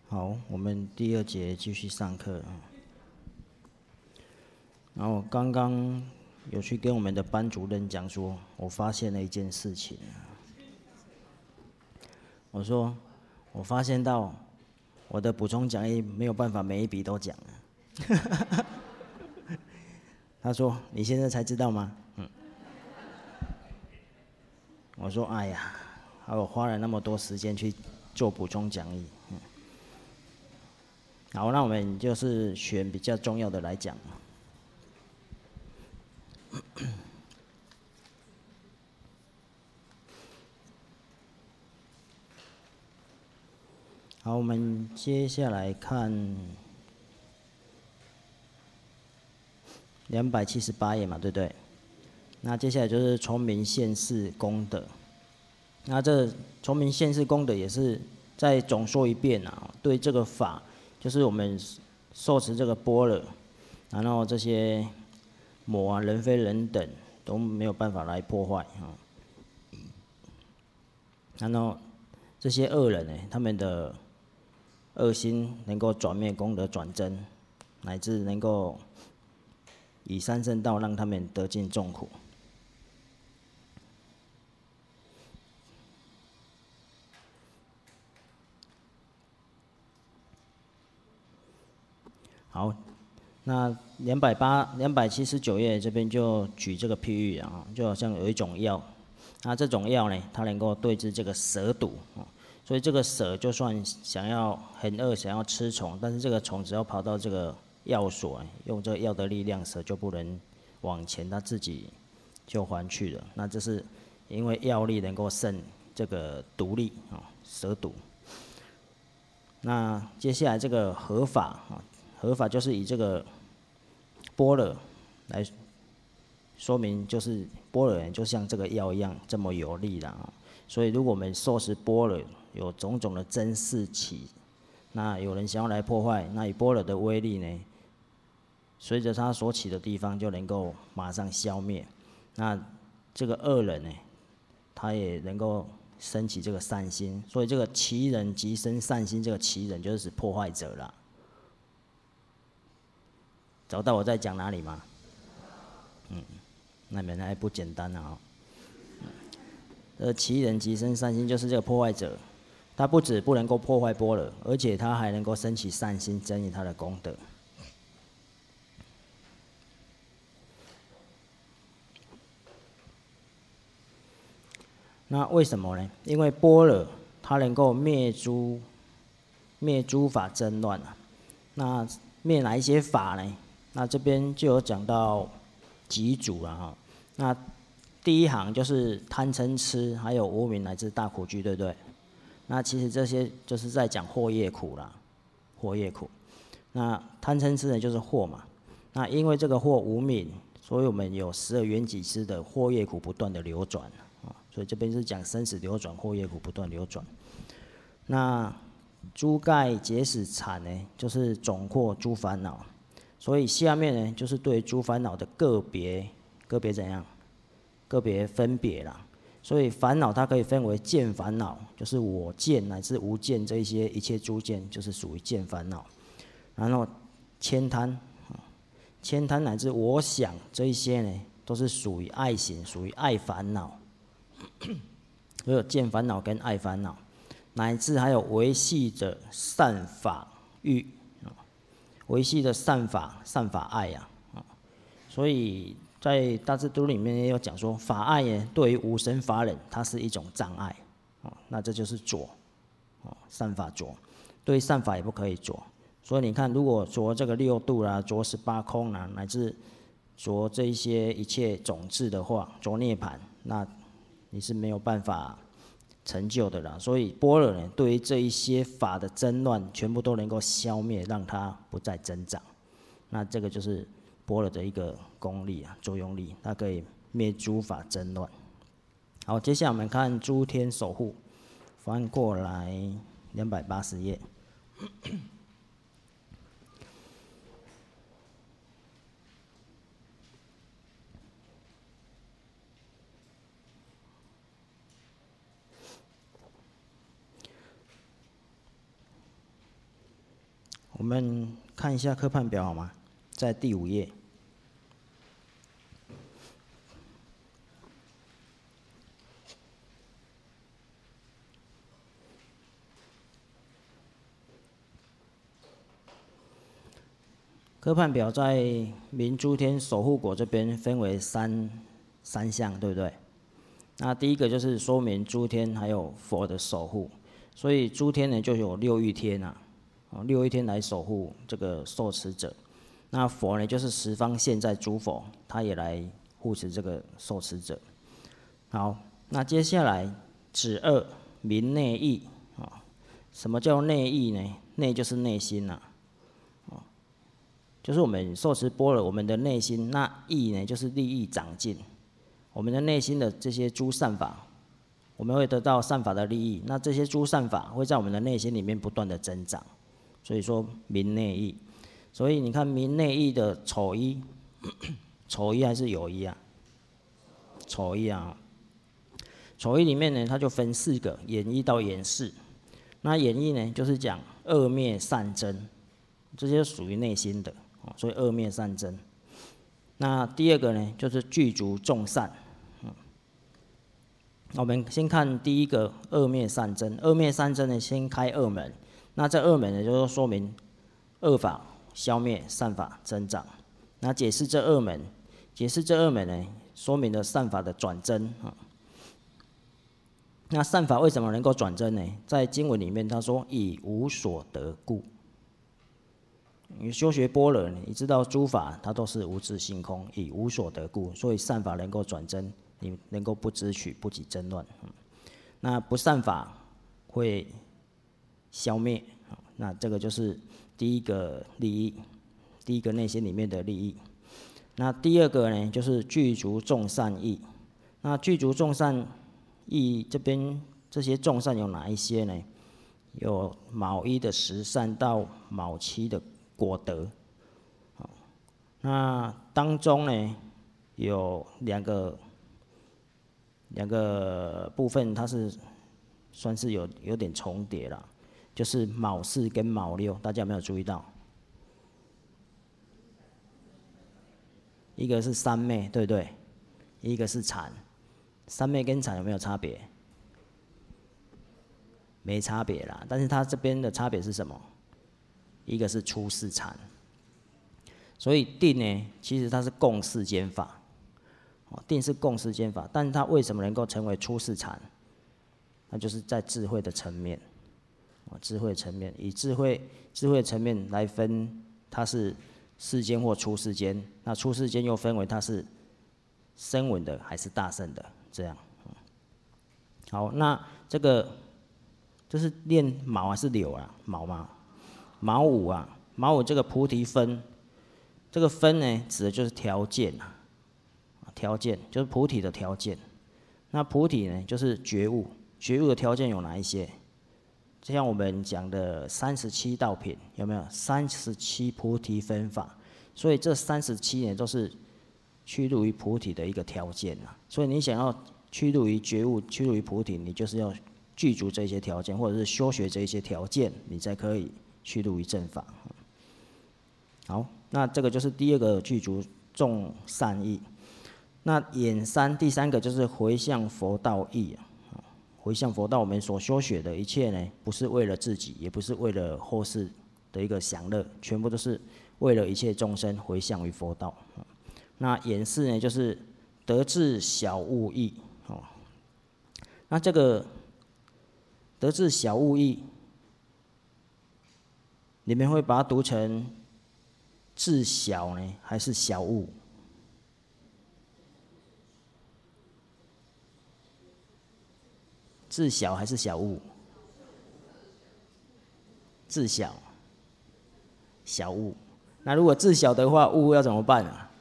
好，我们第二节继续上课。然后刚刚有去跟我们的班主任讲说，我发现了一件事情。我说，我发现到我的补充讲义没有办法每一笔都讲了。他说：“你现在才知道吗？”我说：“哎呀，我花了那么多时间去做补充讲义。”好，那我们就是选比较重要的来讲。好，我们接下来看278页嘛，对不对？那接下来就是崇明县市功德。那这崇明县市功德也是再总说一遍啊，对这个法，就是我们受持这个般若，然后这些魔啊、人非人等都没有办法来破坏啊。然后这些恶人呢，他们的恶心能够转灭，功德转真，乃至能够以三圣道让他们得尽众苦。好，那279页这边就举这个譬喻啊，就好像有一种药，那这种药呢，它能够对治这个蛇毒啊，所以这个蛇就算想要很饿，想要吃虫，但是这个虫只要跑到这个药所，用这个药的力量，蛇就不能往前，它自己就还去了。那这是因为药力能够胜这个毒力啊，蛇毒。那接下来这个合法啊。合法就是以这个般若来说明，就是般若就像这个药一样这么有力了啊。所以如果我们受持般若有种种的真事起，那有人想要来破坏，那以般若的威力呢，随着它所起的地方就能够马上消灭。那这个恶人呢，他也能够升起这个善心，所以这个其人即生善心，这个其人就是指破坏者啦。找到我在讲哪里吗？那本来不简单啊、其人即生善心，就是这个破坏者，他不止不能够破坏般若，而且他还能够升起善心，增益他的功德。那为什么呢？因为般若它能够灭诸法争乱啊。那灭哪一些法呢？那这边就有讲到几组了哈。那第一行就是贪嗔痴，还有无明乃至大苦居，对不对？那其实这些就是在讲惑业苦啦，惑业苦。那贪嗔痴呢，就是惑嘛。那因为这个惑无明，所以我们有12缘起支的惑业苦不断的流转啊。所以这边是讲生死流转，惑业苦不断流转。那诸盖结使缠呢，就是总括诸烦恼。所以下面呢，就是对诸烦恼的个别怎样？个别分别啦。所以烦恼它可以分为见烦恼，就是我见乃至无见这一些一切诸见，就是属于见烦恼。然后悭贪乃至我想这一些呢，都是属于爱行，属于爱烦恼。所有见烦恼跟爱烦恼，乃至还有维系的善法欲，维系的善法爱呀。所以在大智度里面也有讲说，法爱呢对于无生法忍，它是一种障碍。那这就是着，善法着，对善法也不可以着。所以你看，如果着这个6度啦，着18空啦，乃至着这一些一切种智的话，着涅槃，那你是没有办法成就的啦。所以般若呢，对于这一些法的争乱，全部都能够消灭，让它不再增长。那这个就是般若的一个功力啊，作用力，它可以灭诸法争乱。好，接下来我们看诸天守护，翻过来280页。 我们看一下课判表好吗？在第5页。课判表在明诸天守护果这边分为三项，对不对？那第一个就是说明诸天还有佛的守护，所以诸天呢就有6欲天啊，6欲天来守护这个受持者。那佛呢就是十方现在诸佛，他也来护持这个受持者。好，那接下来指2明内意啊，什么叫内意呢？内就是内心呐。就是我们受持般若，我们的内心，那意呢，就是利益长进。我们的内心的这些诸善法，我们会得到善法的利益。那这些诸善法会在我们的内心里面不断的增长，所以说明内意。所以你看明内意的丑一，丑一还是有一啊？丑一啊，丑一里面呢，它就分4个，演一到演4。那演一呢，就是讲恶灭善真，这些属于内心的。所以恶灭善真。那第2个呢，就是具足众善。我们先看第一个恶灭善真。恶灭善真呢，先开2门。那这2门呢，就是说明恶法消灭，善法增长。那解释这2门，呢，说明了善法的转增。那善法为什么能够转增呢？在经文里面他说以无所得故。你修学般若，你知道诸法它都是无自性空，以无所得故，所以善法能够转增，你能够不执取，不起争乱。那不善法会消灭，那这个就是第一个利益，第一个内心里面的利益。那第2个呢，就是具足众善意。那具足众善意这边这些众善有哪一些呢？有卯1的10善到卯7的果德。那当中呢，有两个部分，它是算是有点重叠了，就是卯4跟卯6，大家有没有注意到？一个是三昧，对不对？一个是禅。三昧跟禅有没有差别？没差别啦，但是它这边的差别是什么？一个是出世禅，所以定呢，其实它是共世间法，定是共世间法，但是它为什么能够成为出世禅？那就是在智慧的层面，智慧层面，以智慧层面来分，它是世间或出世间。那出世间又分为它是声闻的还是大乘的，这样。好，那这是练卯还是柳啊？卯吗？卯五啊，卯五这个菩提分，这个分呢，指的就是条件啊，条件就是菩提的条件。那菩提呢，就是觉悟，觉悟的条件有哪一些？就像我们讲的37道品，有没有37菩提分法？所以这37呢，都是趋入于菩提的一个条件啊。所以你想要趋入于觉悟、趋入于菩提，你就是要具足这些条件，或者是修学这些条件，你才可以趋入于正法。好，那这个就是第2个具足众善意。那演第3个就是回向佛道义。回向佛道，我们所修学的一切呢，不是为了自己，也不是为了后世的一个享乐，全部都是为了一切众生回向于佛道。那演示呢，就是得智小悟义。那这个得智小悟义，你们会把它读成智小呢，还是小悟？智小还是小悟？智小，小悟。那如果智小的话，悟要怎么办啊？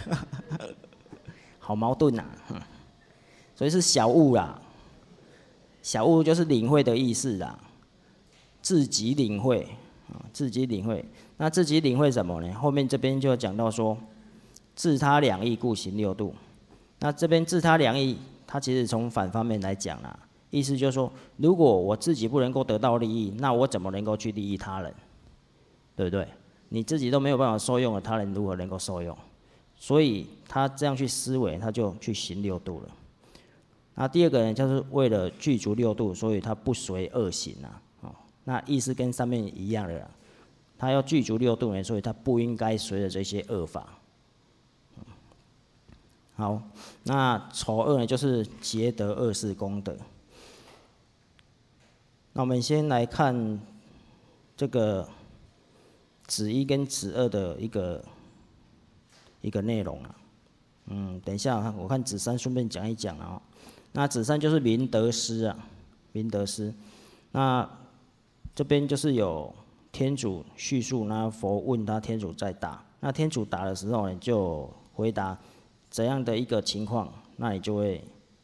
好矛盾啊！所以是小悟啦，小悟就是领会的意思啦，自己领会啊，自己领会。那自己领会什么呢？后面这边就讲到说，自他两义故行六度。那这边自他两义，它其实从反方面来讲啦。意思就是说，如果我自己不能够得到利益，那我怎么能够去利益他人？ 对不对？你自己都没有办法受用了，他人如何能够受用？所以他这样去思维，他就去行六度了。那第二个呢，就是为了具足六度，所以他不随恶行啊。那意思跟上面一样的啦。他要具足六度呢，所以他不应该随着这些恶法。好，那丑恶呢，就是结得恶事功德。那我们先来看这个子一跟子二的一个内容啊。等一下，我看子三顺便讲一讲啊。那子三就是明德师啊，明德师。那这边就是有天主叙述，那佛问他，天主在答。那天主答的时候呢，就回答怎样的一个情况，那你就会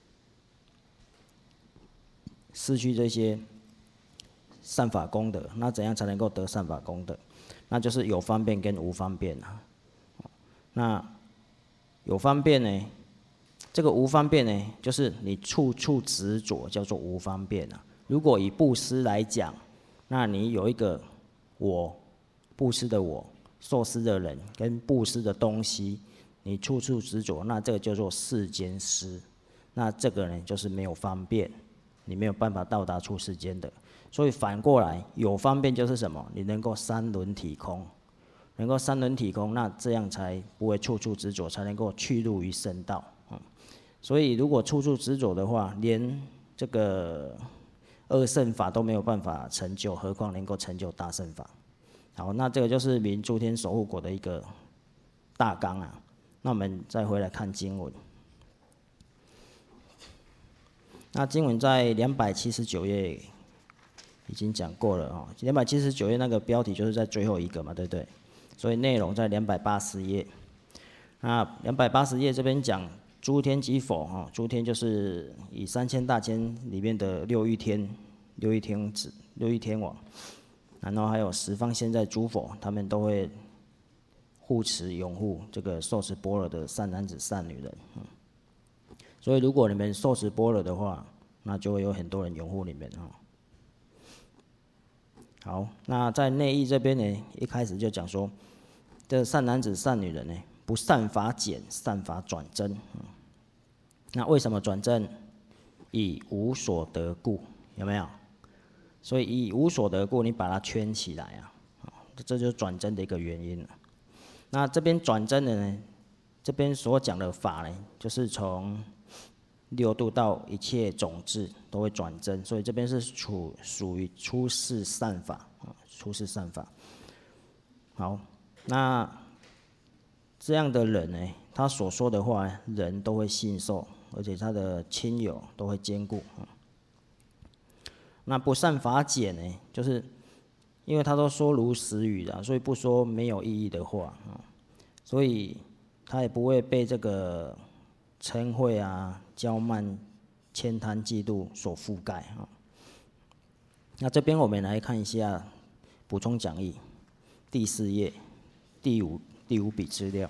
失去这些善法功德。那怎样才能够得善法功德？那就是有方便跟无方便啊。那有方便呢，这个无方便呢，就是你处处执着，叫做无方便啊。如果以布施来讲，那你有一个我，布施的我，受施的人跟布施的东西，你处处执着，那这个叫做世间施。那这个呢，就是没有方便，你没有办法到达出世间的。所以反过来，有方便就是什么？你能够三轮体空，能够三轮体空，那这样才不会处处执着，才能够去入于圣道。所以如果处处执着的话，连这个二圣法都没有办法成就，何况能够成就大圣法？好，那这个就是明诸天守护果的一个大纲啊。那我们再回来看经文。那经文在279页已经讲过了哦。279页那个标题就是在最后一个嘛，对不对？所以内容在280页。那280页这边讲诸天及否哈，诸天就是以3000大千里面的六欲天子、六欲天王，然后还有十方现在诸佛，他们都会护持拥护这个受持般若的善男子善女人。所以如果你们受持般若的话，那就会有很多人拥护你们哈。好，那在内义这边呢，一开始就讲说，这善男子善女人呢，不善法减，善法转增。那为什么转增？以无所得故，有没有？所以以无所得故，你把它圈起来啊，这就是转增的一个原因了。那这边转增的呢，这边所讲的法呢，就是从六度到一切种子都会转增，所以这边是属于出世善法啊，出世善法。好，那这样的人呢，他所说的话，人都会信受，而且他的亲友都会兼顾。那不善法减呢，就是因为他都说如实语的，所以不说没有意义的话啊，所以他也不会被这个嗔恚啊、骄慢、慳贪、嫉妒所覆盖啊。那这边我们来看一下补充讲义第4页第五笔资料。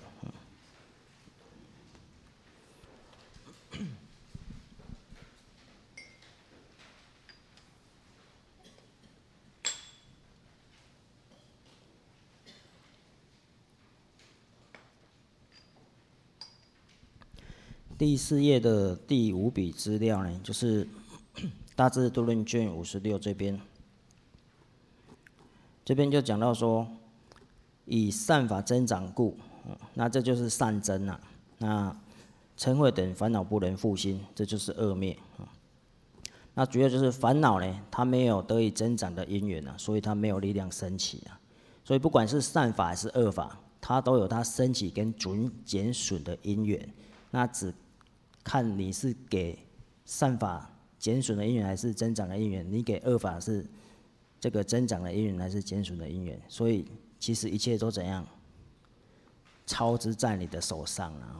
第4页的第5笔资料呢，就是《大智度论》卷56这边，就讲到说，以善法增长故，那这就是善增啊。那嗔恚等烦恼不能复兴，这就是恶灭。那主要就是烦恼呢，它没有得以增长的因缘啊，所以它没有力量升起啊。所以不管是善法还是恶法，它都有它升起跟减损的因缘。那只看你是给善法减损的因缘还是增长的因缘，你给恶法是这个增长的因缘还是减损的因缘，所以其实一切都怎样，操之在你的手上啊。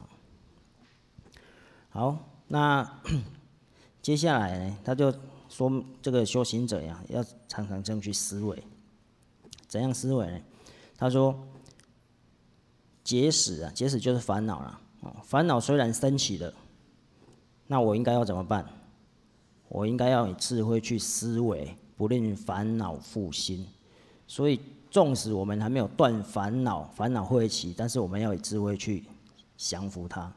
好，那接下来呢，他就说这个修行者呀，要常常这样去思维，怎样思维呢？他说，结使啊，结使就是烦恼啦。烦恼虽然升起了，那我应该要怎么办？我应该要以智慧去思维，不令烦恼复兴。所以纵使我们还没有断烦恼，烦恼会起，但是我们要以智慧去降服它。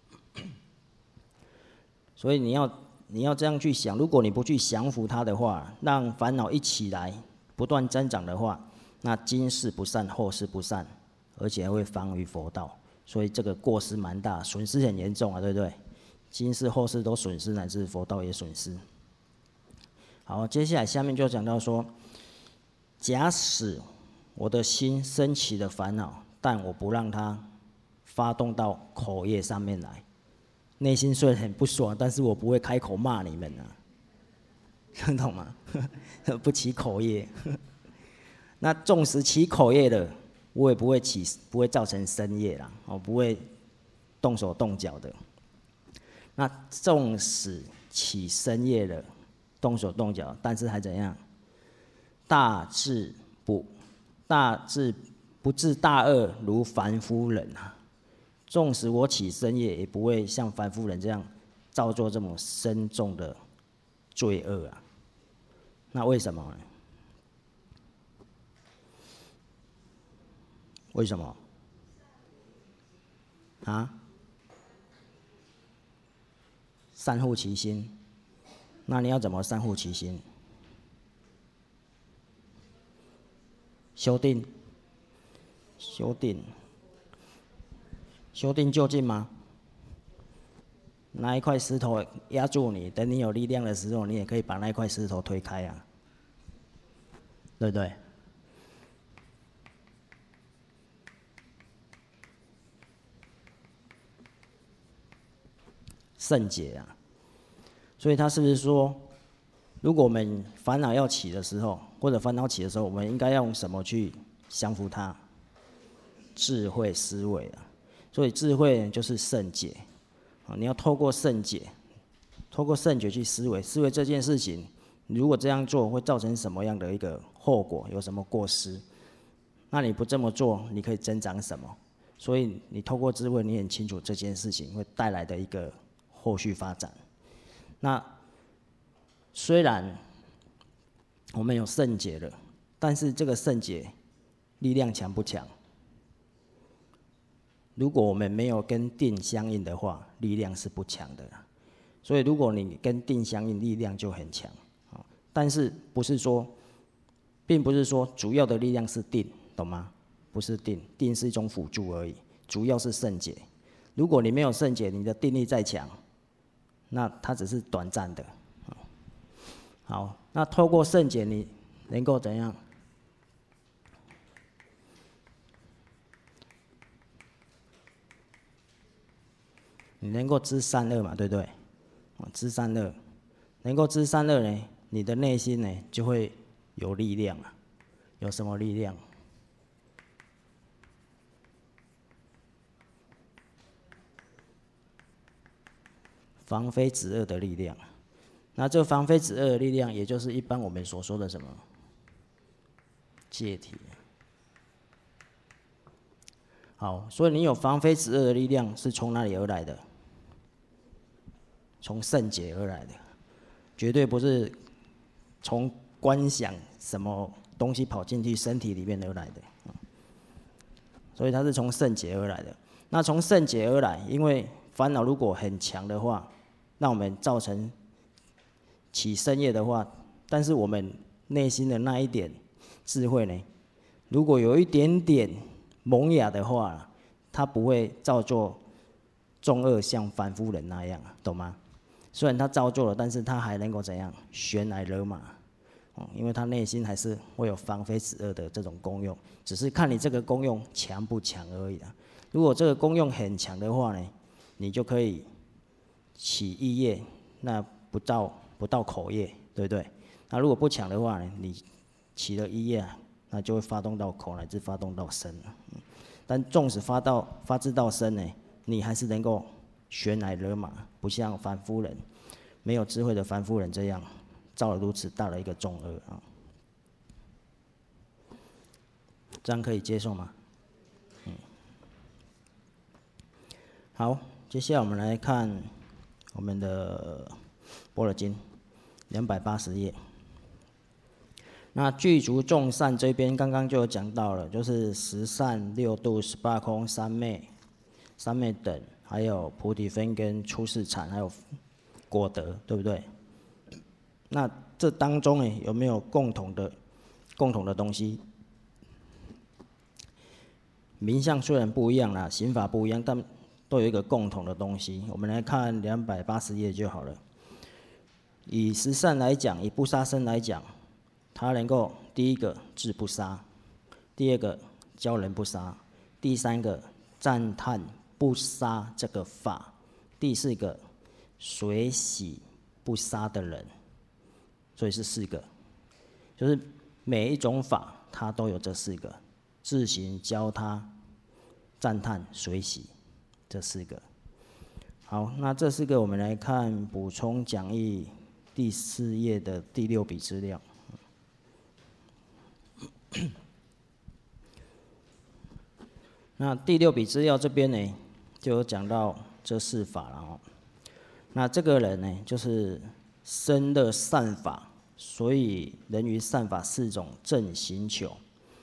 所以你要这样去想，如果你不去降服它的话，让烦恼一起来不断增长的话，那今世不善，后世不善，而且还会妨于佛道。所以这个过失蛮大，损失很严重啊，对不对？今世后世都损失，乃至佛道也损失。好，接下来下面就讲到说，假使我的心升起了烦恼，但我不让它发动到口业上面来，内心虽然很不爽，但是我不会开口骂你们啊，听懂吗？不起口业。那纵使起口业了，我也不会造成身业啦，不会动手动脚的。那纵使起身业了，动手动脚，但是还怎样？大智不致大恶如凡夫人啊。纵使我起身业，也不会像凡夫人这样造作这么深重的罪恶啊。那为什么呢？为什么？啊？善护其心。那你要怎么善护其心？修定就近吗？拿一块石头压住你，等你有力量的时候，你也可以把那一块石头推开啊，对不对？圣解啊，所以他是不是说，如果我们烦恼要起的时候，或者烦恼起的时候，我们应该要用什么去降服它？智慧思维啊，所以智慧就是圣解啊，你要透过圣解，透过圣觉去思维这件事情，如果这样做会造成什么样的一个后果，有什么过失？那你不这么做，你可以增长什么？所以你透过智慧，你很清楚这件事情会带来的一个后续发展。那虽然我们有圣解了，但是这个圣解力量强不强？如果我们没有跟定相应的话，力量是不强的。所以如果你跟定相应，力量就很强。但是并不是说主要的力量是定，懂吗？不是定，定是一种辅助而已，主要是圣解。如果你没有圣解，你的定力再强，那它只是短暂的。好，那透过圣解，你能够怎样？你能够知善恶嘛，对不对？知善恶，能够知善恶呢，你的内心呢就会有力量啊。有什么力量？防非止恶的力量。那这防非止恶的力量，也就是一般我们所说的什么戒体。好，所以你有防非止恶的力量，是从哪里而来的？从圣解而来的，绝对不是从观想什么东西跑进去身体里面而来的。所以它是从圣解而来的。那从圣解而来，因为烦恼如果很强的话，那我们造成起身业的话，但是我们内心的那一点智慧呢，如果有一点点萌芽的话，它不会造作重恶像凡夫人那样，懂吗？虽然他造作了，但是他还能够怎样？悬来惹马，因为他内心还是会有防非止恶的这种功用，只是看你这个功用强不强而已啦。如果这个功用很强的话呢，你就可以起意业，那不到口业，对不对？那如果不强的话呢，你起了意业，那就会发动到口，乃至发动到身。但纵使发自到身呢，你还是能够悬来惹马，不像凡夫人，没有智慧的凡夫人这样造了如此大的一个重恶啊。这样可以接受吗？好，接下来我们来看我们的《般若经》280页。 那具足众善这边刚刚就有讲到了，就是十善、六度、18空、三昧等，还有菩提分跟出世禅，还有果德，对不对？那这当中呢，有没有共同的东西？名相虽然不一样啦，刑法不一样，但都有一个共同的东西。我们来看280页就好了。以十善来讲，以不杀生来讲，它能够第一个治不杀，第二个教人不杀，第三个赞叹不杀这个法，第四个随喜不杀的人，所以是4个，就是每一种法它都有这4个：自行、教他、赞叹、随喜这4个。好，那这4个我们来看补充讲义第4页的第6笔资料。那第6笔资料这边呢，就有讲到这4法了哦。那这个人呢，就是生乐善法，所以人于善法4种正行求。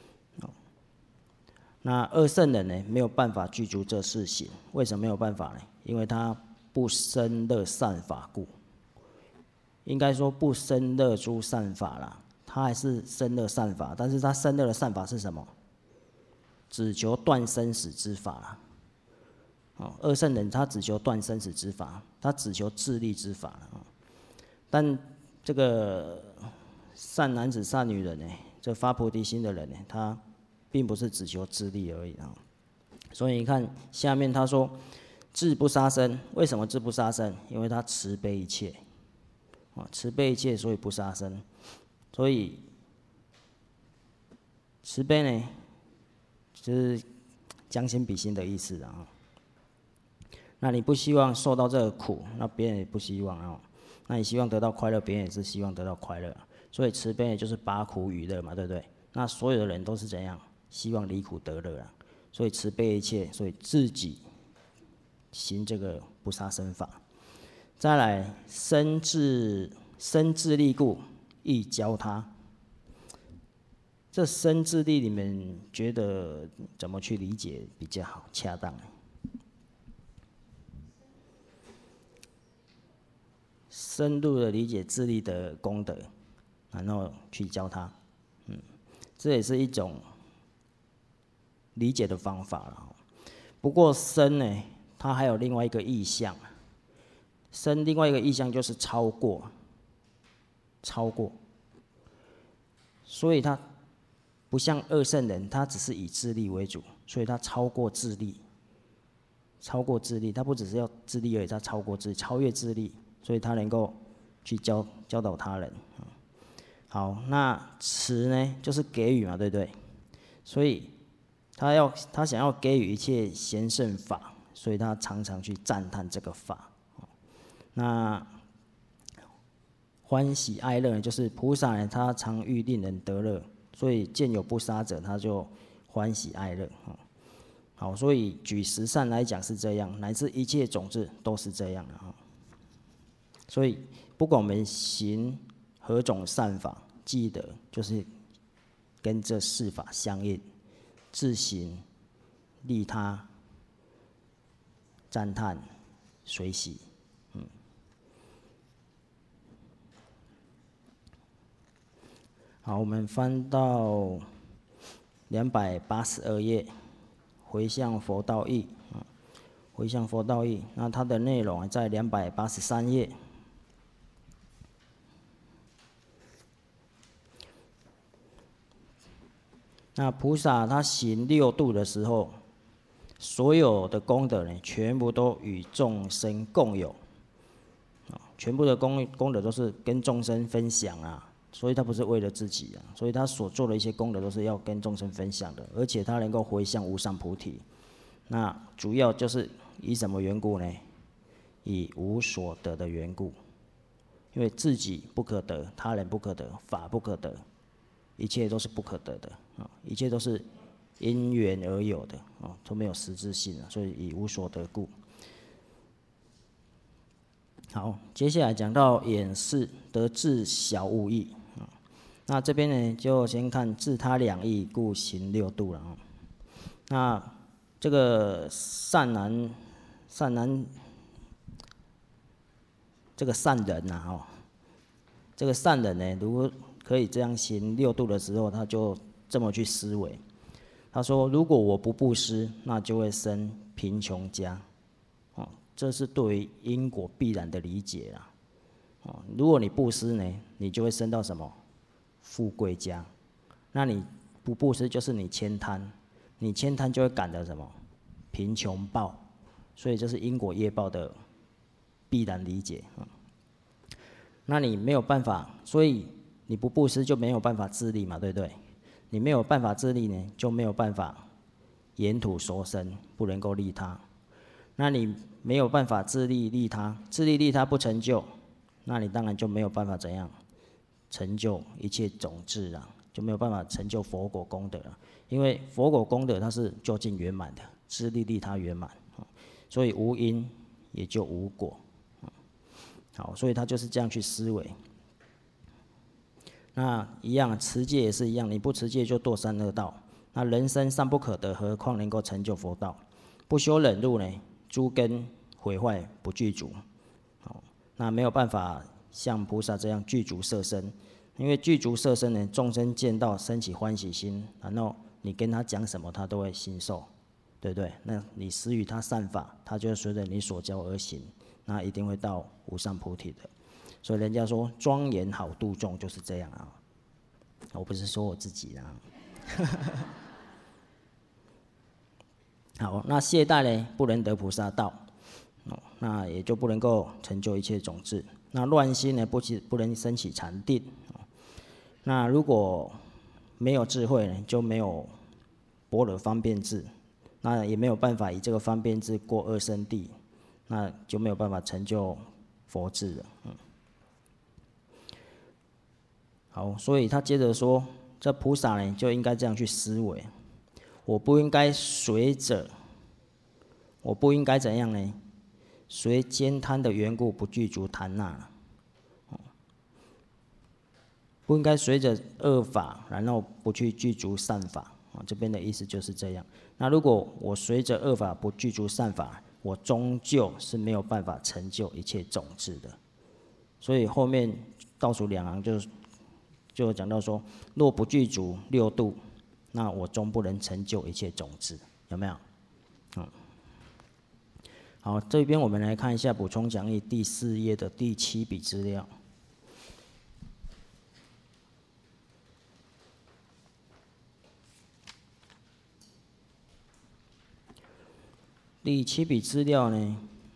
那二圣人呢，没有办法具足这4行，为什么没有办法呢？因为他不生乐善法故。应该说不生乐诸善法啦，他还是生乐善法，但是他生乐的善法是什么？只求断生死之法啦。二圣人他只求断生死之法，他只求自利之法啦。但这个善男子、善女人呢，这发菩提心的人呢，他并不是只求自利而已啊。所以你看下面他说，自不杀生，为什么自不杀生？因为他慈悲一切。慈悲一切，所以不杀生。所以慈悲呢，就是将心比心的意思啊。那你不希望受到这个苦，那别人也不希望啊。那你希望得到快乐，别人也是希望得到快乐。所以慈悲呢，就是拔苦与乐嘛，对不对？那所有的人都是怎样？希望离苦得乐啊。所以慈悲一切，所以自己行这个不杀生法。再来生自利故，亦教他。这生自利，你们觉得怎么去理解比较好、恰当？深入的理解自利的功德，然后去教他。这也是一种理解的方法了。不过生呢，它还有另外一个意象。生另外一个意象就是超过，所以他不像二圣人，他只是以自利为主，所以他超过自利，他不只是要自利而已，他超过自利，超越自利，所以他能够去教导他人。好，那慈呢，就是给予嘛，对不对？所以他想要给予一切贤圣法，所以他常常去赞叹这个法。那欢喜爱乐就是菩萨呢，他常欲令人得乐，所以见有不杀者，他就欢喜爱乐。好，所以举十善来讲是这样，乃至一切种子都是这样的。所以不管我们行何种善法，记得就是跟这4法相应：自行、利他、赞叹、随喜。好，我们翻到282页，回向佛道义。回向佛道义，那它的内容在283页。那菩萨他行6度的时候，所有的功德呢，全部都与众生共有，全部的功德都是跟众生分享啊。所以他不是为了自己啊，所以他所做的一些功德都是要跟众生分享的，而且他能够回向无上菩提。那主要就是以什么缘故呢？以无所得的缘故，因为自己不可得，他人不可得，法不可得，一切都是不可得的啊，一切都是因缘而有的啊，都没有实质性啊，所以以无所得故。好，接下来讲到演示得智小悟义。 那这边呢，就先看自他两意，故行六度了。那这个善男这个善人呐，这个善人呢，如果可以这样行六度的时候，他就这么去思维。他说：如果我不布施，那就会生贫穷家。这是对于因果必然的理解啦。如果你布施呢，你就会生到什么？富贵家。那你不布施，就是你悭贪，你悭贪就会感得什么？贫穷报。所以这是因果业报的必然理解。那你没有办法，所以你不布施就没有办法自利嘛，对不对？你没有办法自利呢，就没有办法沿途收生，不能够利他。那你没有办法自利利他，自利利他不成就，那你当然就没有办法怎样成就一切种智啊，就没有办法成就佛果功德了。因为佛果功德它是究竟圆满的，自利利他圆满，所以无因也就无果。好，所以他就是这样去思维。那一样，持戒也是一样，你不持戒就堕三恶道。那人生尚不可得，何况能够成就佛道？不修忍辱呢，诸根毁坏不具足。那没有办法像菩萨这样具足色身，因为具足色身呢，众生见到生起欢喜心，然后你跟他讲什么，他都会心受，对不对？那你施予他善法，他就会随着你所教而行，那一定会到无上菩提的。所以人家说庄严好度众就是这样啊。我不是说我自己啊。好，那懈怠呢，不能得菩萨道，那也就不能够成就一切种智。那乱心呢，不能升起禅定。那如果没有智慧呢，就没有般若方便智，那也没有办法以这个方便智过二圣地，那就没有办法成就佛智了。好，所以他接着说，这菩萨呢就应该这样去思维。我不应该我不应该怎样呢？随悭贪的缘故不具足檀那，不应该随着恶法，然后不去具足善法。这边的意思就是这样。那如果我随着恶法不具足善法，我终究是没有办法成就一切种智的。所以后面倒数两行就讲到说，若不具足六度，那我终不能成就一切种智，有没有？好，这边我们来看一下补充讲义第4页的第7笔资料。第7笔资料呢，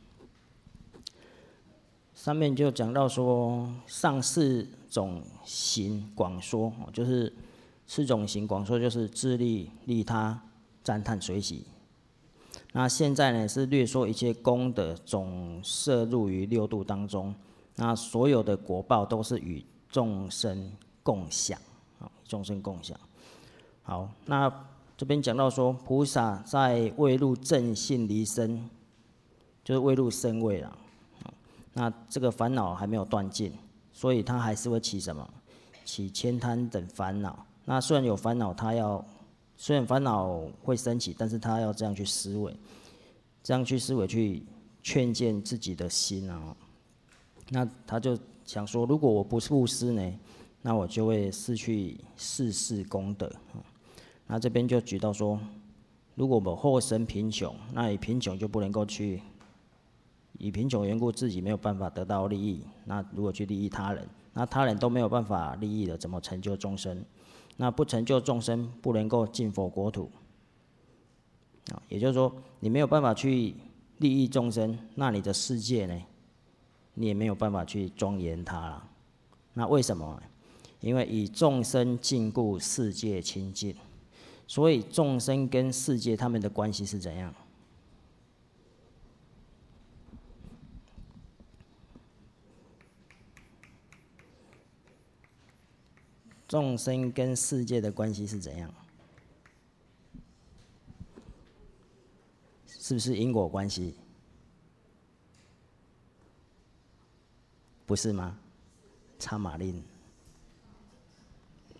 上面就讲到说，上4种行广说，就是4种行广说，就是自利、利他、赞叹、随喜。那现在呢，是略说一切功德总摄入于6度当中，那所有的果报都是与众生共享，众生共享。好，那这边讲到说，菩萨在未入正信离身，就是未入身位了。那这个烦恼还没有断尽，所以他还是会起什么？起悭贪等烦恼。那虽然有烦恼，虽然烦恼会升起，但是他要这样去思维，这样去思维去劝谏自己的心啊。那他就想说，如果我不布施呢，那我就会失去世事功德。那这边就举到说，如果我们后生贫穷，那以贫穷就不能够以贫穷缘故自己没有办法得到利益，那如果去利益他人，那他人都没有办法利益了，怎么成就众生？那不成就众生，不能够进佛国土。也就是说，你没有办法去利益众生，那你的世界呢，你也没有办法去庄严它了。那为什么？因为以众生净故，世界清净。所以众生跟世界他们的关系是怎样？众生跟世界的关系是怎样？是不是因果关系？不是吗？插马令。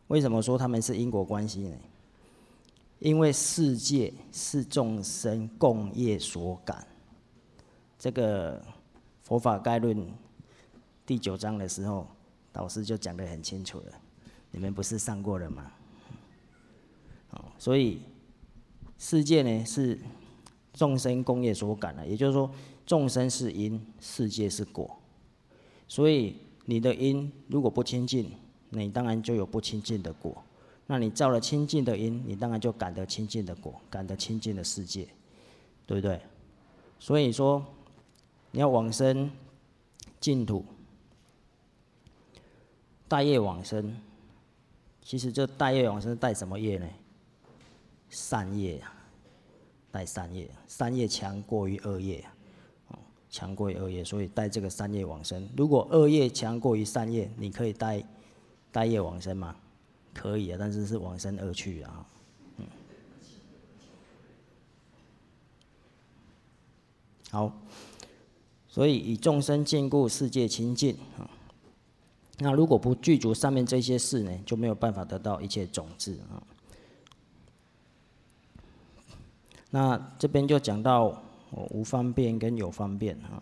为什么说他们是因果关系呢？因为世界是众生共业所感。这个佛法概论第9章的时候，导师就讲得很清楚了。你们不是上过了吗？所以世界呢是众生共业所感的，也就是说，众生是因，世界是果。所以你的因如果不清净，你当然就有不清净的果。那你造了清净的因，你当然就感得清净的果，感得清净的世界，对不对？所以说，你要往生净土，带业往生。其实这带业往生带什么业呢？善业啊，带善业，善业强过于恶业，强过于恶业，所以带这个善业往生。如果恶业强过于善业，你可以带业往生吗？可以啊，但是是往生而去啊。好，所以以众生见故，世界清净啊。那如果不具足上面这些事呢，就没有办法得到一切种子啊。那这边就讲到无方便跟有方便啊。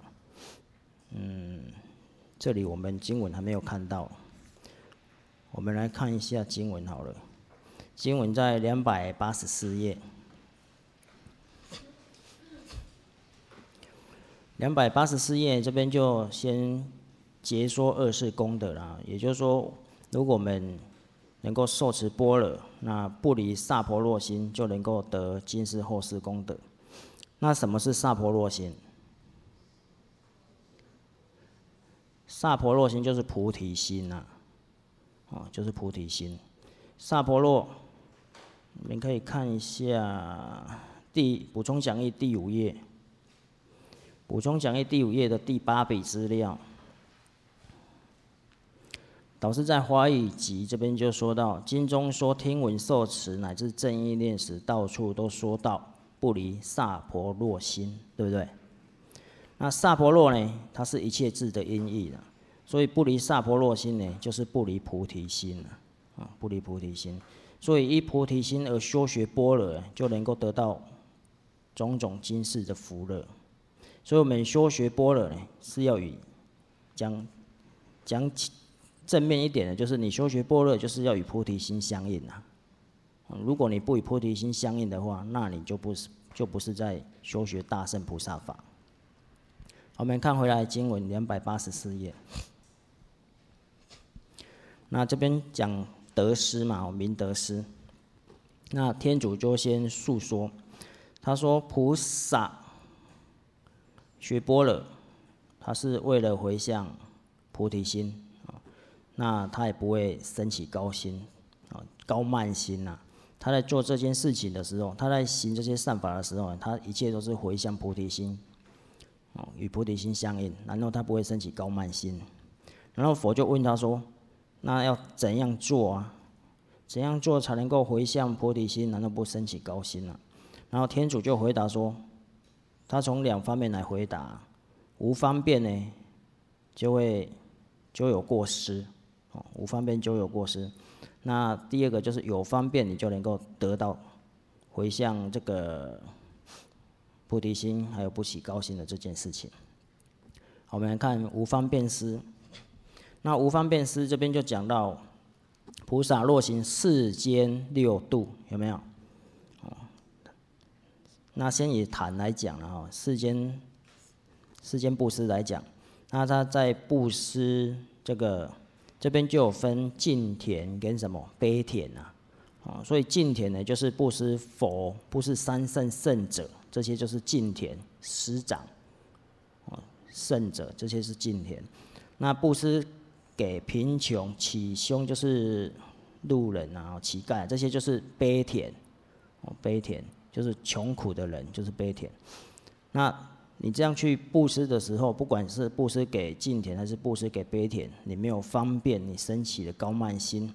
这里我们经文还没有看到。我们来看一下经文好了，经文在284页。284页这边就先解说二世功德啦，也就是说，如果我们能够受持般若，那不离萨婆若心，就能够得今世后世功德。那什么是萨婆若心？萨婆若心就是菩提心啊。就是菩提心。萨婆若，你们可以看一下补充讲义第5页，补充讲义第5页的第8笔资料。导师在华语集这边就说到，经中说听闻受持乃至正意念时，到处都说到不离萨婆若心，对不对？那萨婆若呢，它是一切智的音译的。所以不离萨婆若心呢，就是不离菩提心啊，不离菩提心。所以依菩提心而修学般若，就能够得到种种今世的福乐。所以我们修学般若呢，是要与讲正面一点的，就是你修学般若就是要与菩提心相应啊。如果你不与菩提心相应的话，那你就不是在修学大乘菩萨法。我们看回来经文284页。那这边讲得失嘛，明得失。那天主就先述说，他说菩萨学般若，他是为了回向菩提心啊，那他也不会升起高心啊、高慢心呐。他在做这件事情的时候，他在行这些善法的时候，他一切都是回向菩提心，与菩提心相应，然后他不会升起高慢心。然后佛就问他说，那要怎样做啊？怎样做才能够回向菩提心，难道不升起高心啊？然后天主就回答说，他从2方面来回答。无方便呢，就有过失，无方便就有过失。那第二个就是有方便，你就能够得到回向这个菩提心，还有不起高心的这件事情。好，我们来看无方便施。那无方便施这边就讲到，菩萨若行世间6度，有没有？那先以坛来讲了哈，世间布施来讲，那他在布施这边就有分净田跟什么悲田啊，所以净田呢就是布施佛、布施三圣圣者，这些就是净田师长，圣者这些是净田。那布施给贫穷乞凶就是路人啊、乞丐，这些就是悲田，悲田就是穷苦的人，就是悲田。那你这样去布施的时候，不管是布施给净田还是布施给悲田，你没有方便，你升起的高慢心。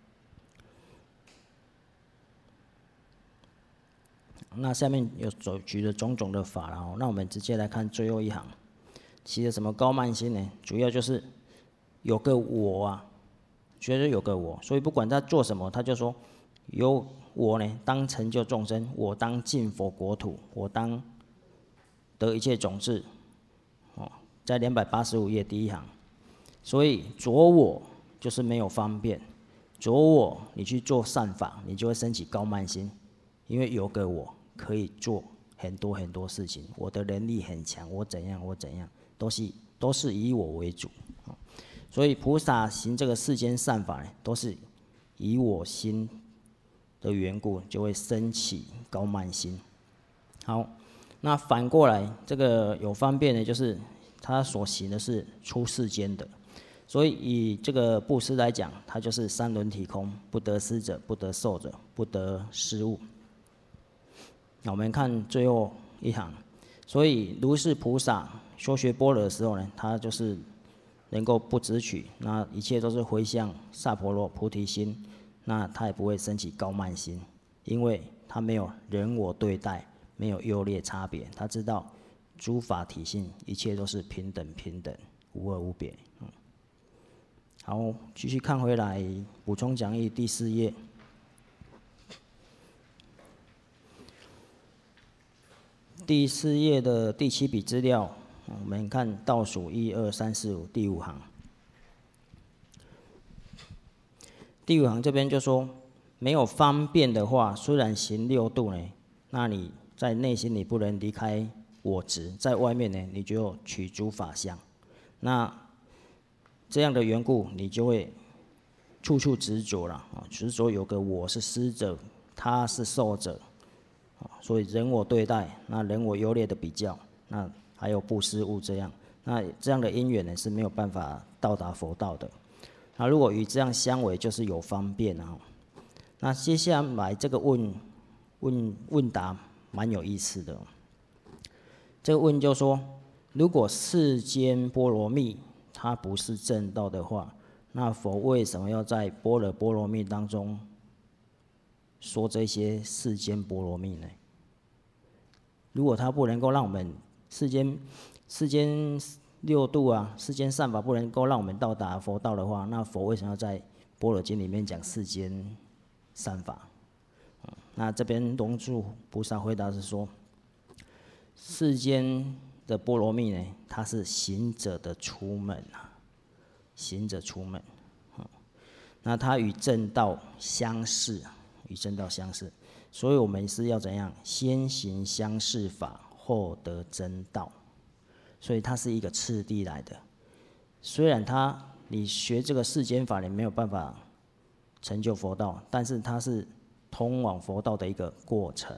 那下面有举了种种的法了，那我们直接来看最后一行，起了什么高慢心呢？主要就是有个我啊， 觉得有个我，所以不管他做什么，他就说有我呢，当成就众生，我当尽佛国土，我当得一切种子。在285页第一行，所以着我就是没有方便，着我你去做善法，你就会升起高慢心，因为有个我可以做很多很多事情，我的能力很强，我怎样，都是以我为主。所以菩萨行这个世间善法呢，都是以我心的缘故，就会升起高慢心。好，那反过来，这个有方便呢，就是他所行的是出世间的，所以以这个布施来讲，它就是三轮体空，不得施者，不得受者，不得施物。那我们看最后一行，所以如是菩萨修学般若的时候呢，他就是能够不执取，那一切都是回向萨婆罗菩提心，那他也不会升起高慢心，因为他没有人我对待，没有优劣差别，他知道诸法体性，一切都是平等平等，无二无别。好，继续看回来，补充讲义第4页。第4页的第7笔资料，我们看倒数1、2、3、4、5第5行。第5行这边就说，没有方便的话，虽然行6度呢，那你在内心你不能离开我执，在外面呢，你就取诸法相。那这样的缘故，你就会处处执着了，执着有个我是施者，他是受者。所以人我对待，那人我优劣的比较，那还有布施物这样，那这样的因缘呢是没有办法到达佛道的。那如果与这样相违，就是有方便啊。那接下来这个问答蛮有意思的。这个问就说，如果世间波罗蜜它不是正道的话，那佛为什么要在般若波罗蜜当中说这些世间波罗蜜呢？如果他不能够让我们世间6度啊，世间善法不能够让我们到达佛道的话，那佛为什么要在般若经里面讲世间善法？那这边龙树菩萨回答是说，世间的波罗蜜呢，它是行者的出门啊，行者出门，那它与正道相似，与正道相似。所以我们是要怎样？先行相似法，后得真道。所以它是一个次第来的。虽然你学这个世间法，你没有办法成就佛道，但是它是通往佛道的一个过程，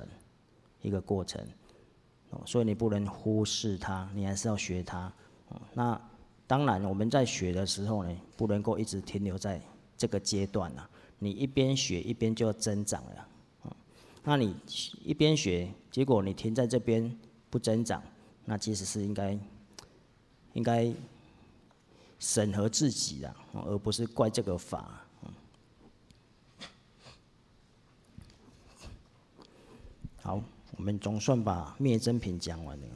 所以你不能忽视它，你还是要学它。那当然，我们在学的时候呢，不能够一直停留在这个阶段啊。你一边学一边就增长了。那你一边学，结果你停在这边不增长，那其实是应该审核自己的，而不是怪这个法。好，我们总算把灭真品讲完了。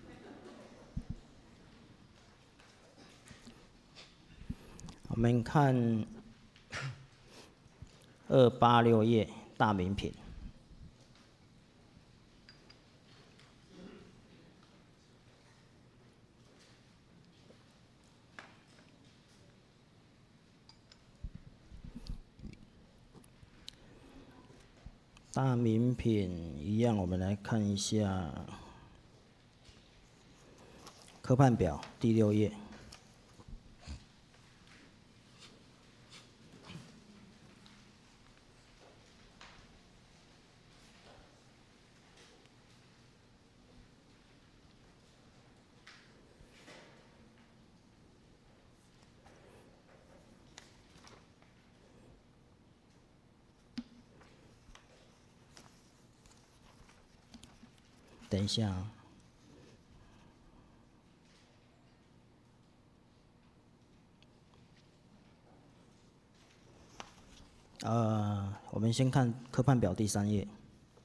我们看286页大名品。大名品一样，我们来看一下科判表第6页。等一下我们先看科判表第3页，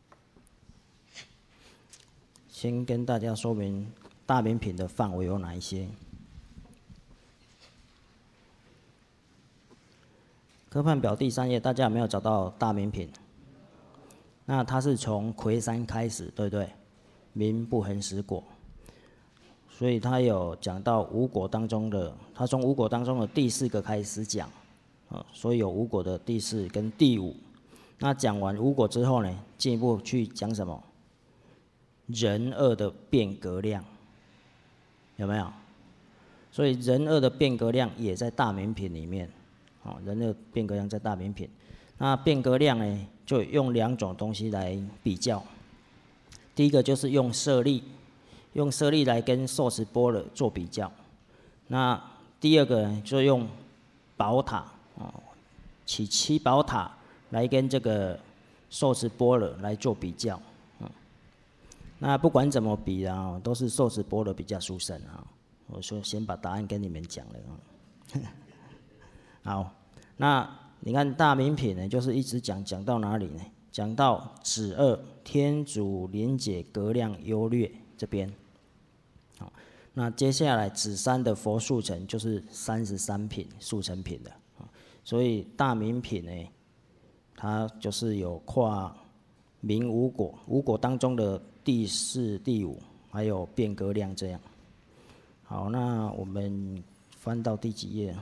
先跟大家说明大名品的范围有哪一些。 科判表第3页，大家有没有找到大名品？那它是从魁山开始，对不对？名不恒实果，所以他有讲到五果当中的，他从五果当中的第4个开始讲，所以有五果的第4跟第5。那讲完五果之后呢，进一步去讲什么？人恶的变革量，有没有？所以人恶的变革量也在大名品里面，人恶变革量在大名品。那变革量呢，就用2种东西来比较。第一个就是用舍利，用舍利来跟受持般若做比较。那第二个呢，就用宝塔，起7宝塔来跟这个受持般若来做比较。那不管怎么比啦，都是受持般若比较殊胜啊。我说先把答案跟你们讲了。好，那你看大名品呢，就是一直讲到哪里呢？讲到止恶、天主临解、格量、优劣这边。好，那接下来止3的佛速成就是33品速成品的。所以大名品呢，它就是有跨名五果，五果当中的第4、第5，还有变革量这样。好，那我们翻到第几页？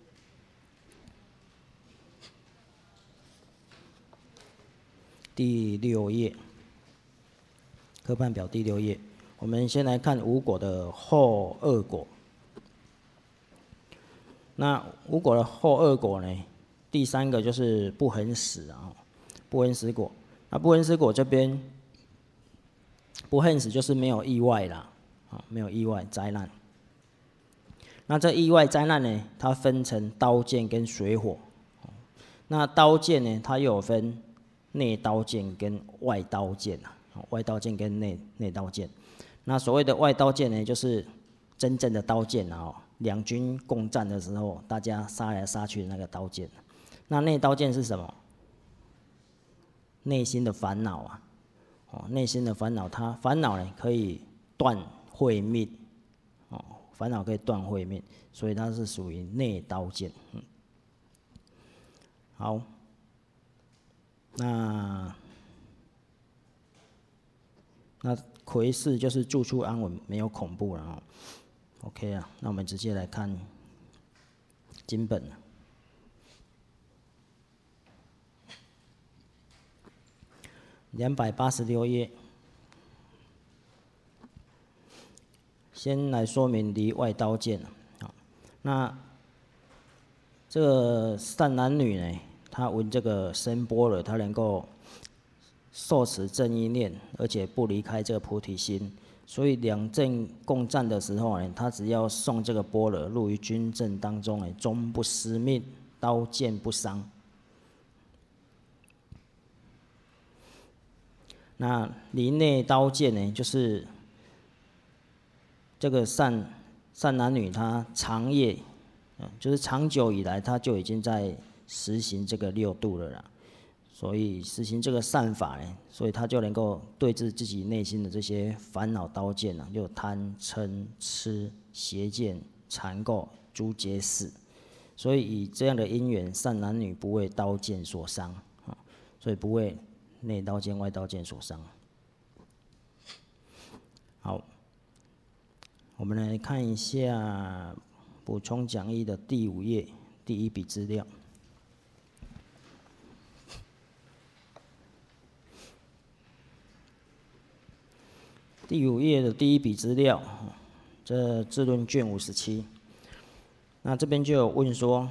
第6页，科判表第6页。我们先来看五果的后2果。那五果的后2果呢，第3个就是不恒实啊，不恒实果。那不恒实果这边，不恒实就是没有意外啦，没有意外灾难。那这意外灾难呢，它分成刀剑跟水火。那刀剑呢，它又有分内刀剑跟外刀剑啊，外刀剑跟内刀剑。那所谓的外刀剑呢，就是真正的刀剑啊，两军共战的时候，大家杀来杀去的那个刀剑。那内刀剑是什么？内心的烦恼啊，内心的烦恼，它烦恼呢可以断慧命，烦恼可以断慧命，所以它是属于内刀剑。好，那魁世就是住处安稳，没有恐怖了OK 啊，那我们直接来看经本。286页，先来说明离外刀剑。那这个善男女呢，他闻这个声般若，他能够受持正意念，而且不离开这个菩提心。所以两阵共战的时候呢，他只要诵这个般若，入于军阵当中呢，终不失命，刀剑不伤。那离内刀剑呢，就是这个善男女他长夜，就是长久以来他就已经在实行这个6度了啦。所以实行这个善法呢，所以他就能够对治自己内心的这些烦恼刀剑啊，就贪嗔痴邪见缠垢诸结死。所以以这样的因缘，善男女不为刀剑所伤啊，所以不为内刀剑外刀剑所伤。好，我们来看一下补充讲义的第5页第1笔资料。第5页的第1笔资料，这智论卷57。那这边就有问说，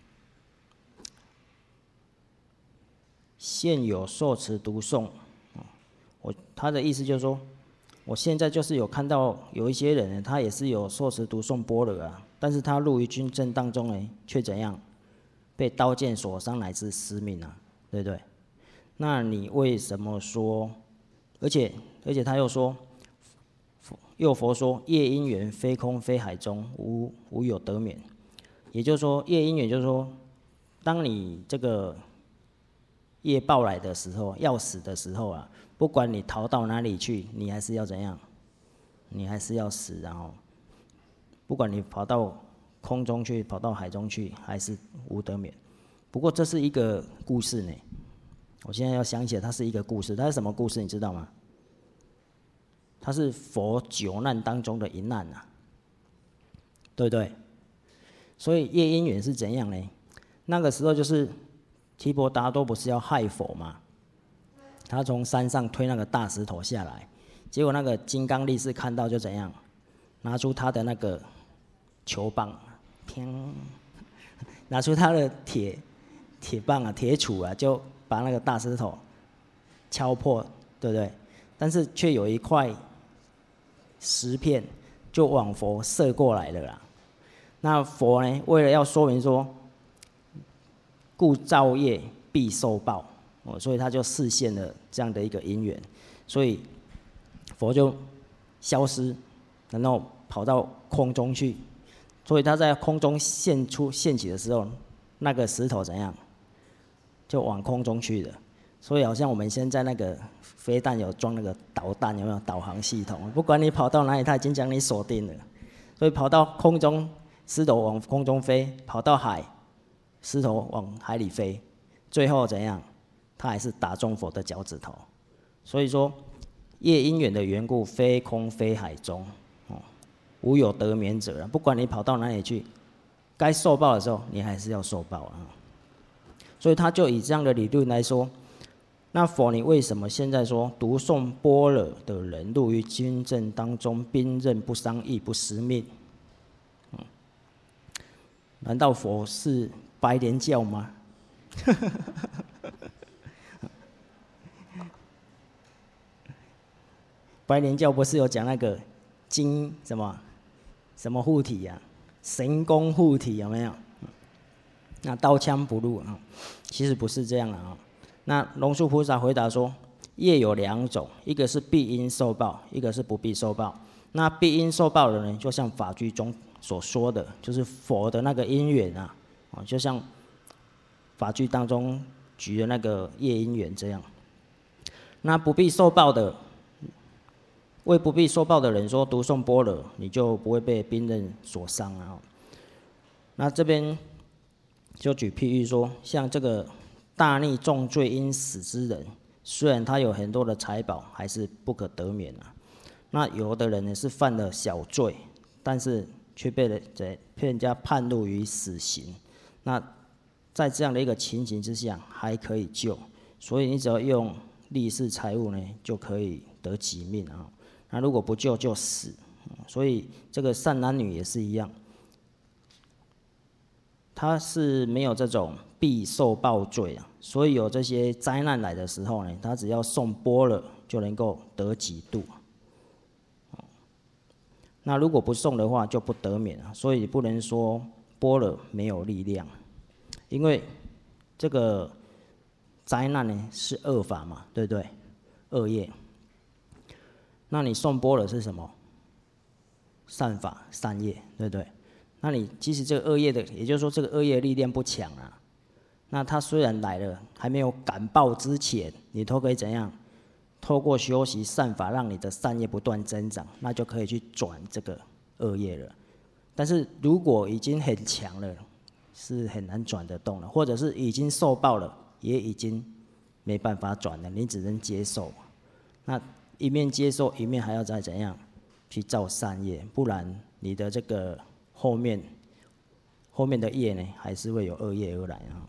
现有受持读诵，他的意思就是说，我现在就是有看到有一些人呢，他也是有受持读诵般若啊，但是他入于军阵当中呢，却怎样被刀剑所伤乃至失命啊，对不对？那你为什么说？而且他又说，又佛说业因缘非空非海中，无有得免。也就是说，业因缘就是说，当你这个业报来的时候，要死的时候啊，不管你逃到哪里去，你还是要怎样？你还是要死，然后不管你跑到空中去，跑到海中去，还是无得免。 不过这是一个故事呢，我现在要想起来，它是一个故事。它是什么故事？你知道吗？它是佛9难当中的一难啊，对不对？所以夜因缘是怎样呢？那个时候就是提婆达多不是要害佛吗？他从山上推那个大石头下来，结果那个金刚力士看到就怎样，拿出他的那个球棒，拿出他的铁棒啊、铁杵啊，就把那个大石头敲破，对不对？但是却有一块石片就往佛射过来了啦。那佛呢，为了要说明说，故造业必受报，所以他就示现了这样的一个因缘，所以佛就消失，然后跑到空中去。所以他在空中现起的时候，那个石头怎样，就往空中去了。所以好像我们现在那个飞弹有装那个导弹，有没有导航系统？不管你跑到哪里，它已经将你锁定了。所以跑到空中，石头往空中飞；跑到海，石头往海里飞。最后怎样？它还是打中佛的脚趾头。所以说，业因缘的缘故，非空非海中，无有得免者。不管你跑到哪里去，该受报的时候，你还是要受报啊。所以他就以这样的理论来说，那佛你为什么现在说读诵般若的人入于军阵当中，兵刃不伤亦不失命？难道佛是白莲教吗？白莲教不是有讲那个金什么护体啊，神功护体有没有？那刀枪不入啊，其实不是这样的啊。那龙树菩萨回答说，业有2种，一个是必应受报，一个是不必受报。那必应受报的人，就像法句中所说的，就是佛的那个因缘啊，就像法句当中举的那个业因缘这样。那不必受报的，为不必受报的人说，读诵般若，你就不会被兵刃所伤啊。那这边就举譬喻说，像这个大逆重罪应死之人，虽然他有很多的财宝，还是不可得免啊。那有的人呢是犯了小罪，但是却被人家判入于死刑。那在这样的一个情形之下，还可以救，所以你只要用利势财物呢，就可以得己命啊。那如果不救就死，所以这个善男女也是一样，他是没有这种必受报罪啊。所以有这些灾难来的时候呢，他只要诵般若就能够得己度。那如果不诵的话，就不得免啊。所以不能说般若没有力量，因为这个灾难呢是恶法嘛，对不对？恶业。那你诵般若是什么？善法、善业，对不对？那你即使这个恶业的，也就是说这个恶业的力量不强啊，那它虽然来了，还没有感报之前，你都可以怎样？透过修习善法，让你的善业不断增长，那就可以去转这个恶业了。但是如果已经很强了，是很难转得动了，或者是已经受报了，也已经没办法转了，你只能接受。那一面接受，一面还要再怎样去造善业，不然你的这个后面的业呢，还是会有恶业而来啊。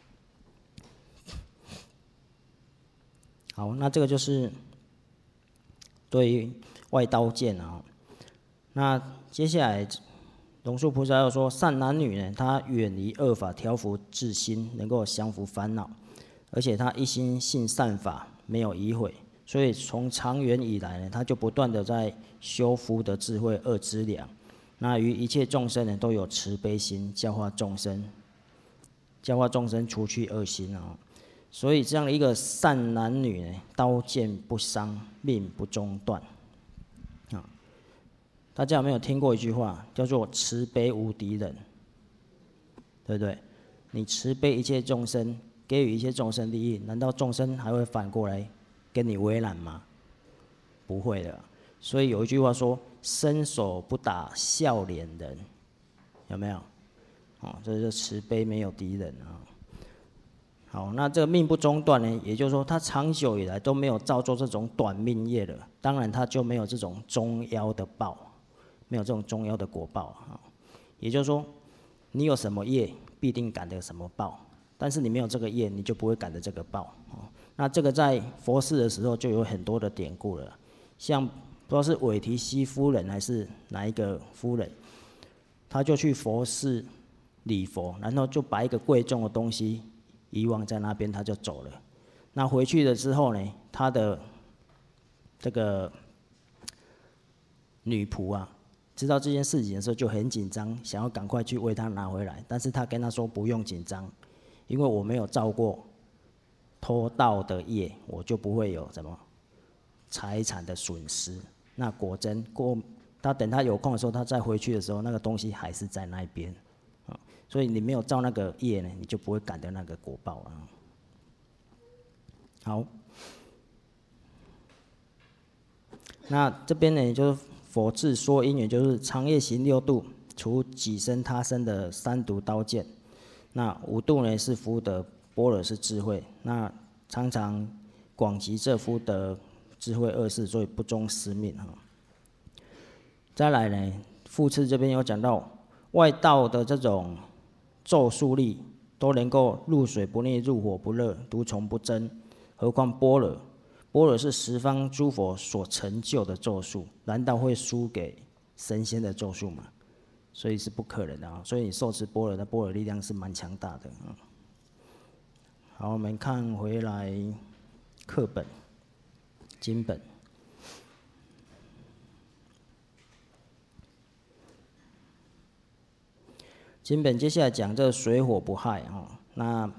好，那这个就是对于外道见啊。那接下来龙树菩萨要说，善男女呢，他远离恶法，调伏自心，能够降伏烦恼，而且他一心信善法，没有疑悔，所以从长远以来呢，他就不断的在修福德智慧二资粮。那于一切众生呢，都有慈悲心，教化众生，除去恶心啊。所以这样的一个善男女呢，刀剑不伤，命不中断啊。大家有没有听过一句话，叫做慈悲无敌人，对不对？你慈悲一切众生，给予一切众生利益，难道众生还会反过来跟你为难吗？不会的。所以有一句话说，伸手不打笑脸人，有没有？这就是慈悲没有敌人啊。 好，那这个命不中断呢，也就是说他长久以来都没有造作这种短命业了，当然他就没有这种终夭的报，没有这种终夭的果报啊。也就是说，你有什么业，必定感得什么报，但是你没有这个业，你就不会感得这个报。那这个在佛事的时候就有很多的典故了，像不知道是韦提希夫人还是哪一个夫人，他就去佛寺礼佛，然后就把一个贵重的东西遗忘在那边，他就走了。那回去了之后呢，他的这个女仆啊，知道这件事情的时候就很紧张，想要赶快去为他拿回来。但是他跟他说不用紧张，因为我没有造过偷盗的业，我就不会有什么财产的损失。那果真他等他有空的时候，他再回去的时候，那个东西还是在那边。所以你没有造那个业呢，你就不会感得那个果报了。好，那这边呢就是佛智说因缘，就是长夜行六度，除己身他身的三毒刀剑。那五度呢是福德，般若是智慧。那常常广集这福德智慧二事，所以不终师命哈。再来呢，复次这边有讲到外道的这种咒术力都能够入水不溺，入火不热，毒虫不增，何况般若？般若是十方诸佛所成就的咒术，难道会输给神仙的咒术吗？所以是不可能的啊！所以你受持般若的般若力量是蛮强大的啊。好，我们看回来课本、经本。经本接下来讲这水火不害啊，那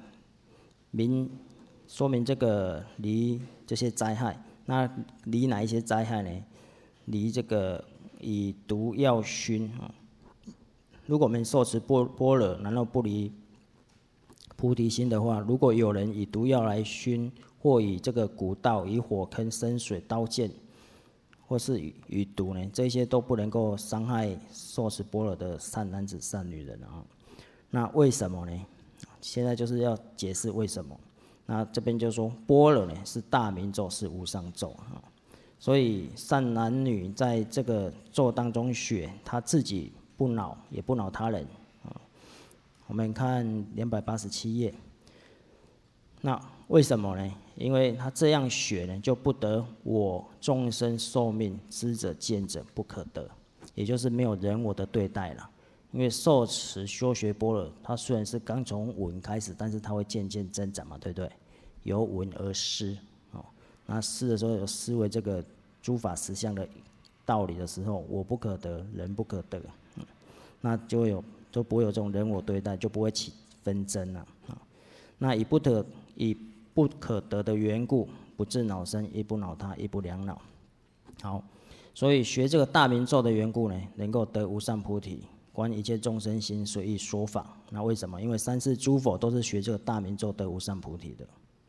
说明这个离这些灾害，那离哪一些灾害呢？离这个以毒药熏啊。如果我们受持般若，然后不离菩提心的话，如果有人以毒药来熏，或以这个古道、以火坑、深水、刀剑，或是与毒呢，这些都不能够伤害受持般若的善男子、善女人啊。那为什么呢？现在就是要解释为什么。那这边就说般若呢是大明咒，是无上咒啊。所以善男女在这个咒当中学，他自己不恼，也不恼他人啊。我们看287页。那为什么呢？因为他这样学呢，就不得我众生寿命，知者见者不可得，也就是没有人我的对待了。因为受持修学般若，它虽然是刚从闻开始，但是它会渐渐增长嘛，对不对？由闻而思，那思的时候有思维这个诸法实相的道理的时候，我不可得，人不可得，那就不会有这种人我对待，就不会起纷争了。那以不可得的缘故，不自恼生，亦不恼他，亦不两恼。好，所以学这个大明咒的缘故呢，能够得无上菩提，观一切众生心，随意说法。那为什么？因为三世诸佛都是学这个大明咒得无上菩提的。